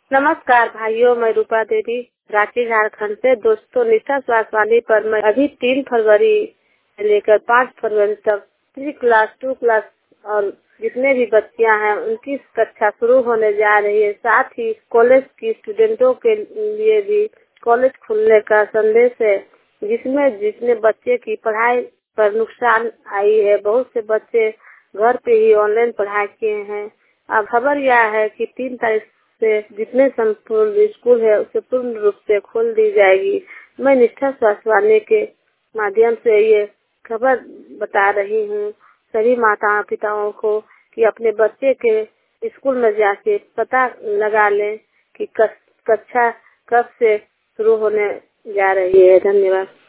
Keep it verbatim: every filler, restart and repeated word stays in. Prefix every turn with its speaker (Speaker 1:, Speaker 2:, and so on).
Speaker 1: नमस्कार भाइयों, मैं रूपा देवी रांची झारखंड से। दोस्तों, निष्ठा स्वास्थ्य वाणी पर मैं अभी तीन फरवरी से लेकर पाँच फरवरी तक थ्री क्लास टू क्लास और जितने भी बच्चियां हैं उनकी कक्षा शुरू होने जा रही है। साथ ही कॉलेज की स्टूडेंटों के लिए भी कॉलेज खुलने का संदेश है, जिसमें जिसने बच्चे की पढ़ाई पर नुकसान आई है। बहुत से बच्चे घर पे ही ऑनलाइन पढ़ाई किए हैं। अब खबर यह है कि तीन तारीख से जितने संपूर्ण स्कूल है उसे पूर्ण रूप से खोल दी जाएगी। मैं निष्ठा स्वास्थ्य वाणी के माध्यम से ये खबर बता रही हूँ सभी माताओं पिताओं को कि अपने बच्चे के स्कूल में जाके पता लगा लें कि कक्षा कब से शुरू होने जा रही है। धन्यवाद।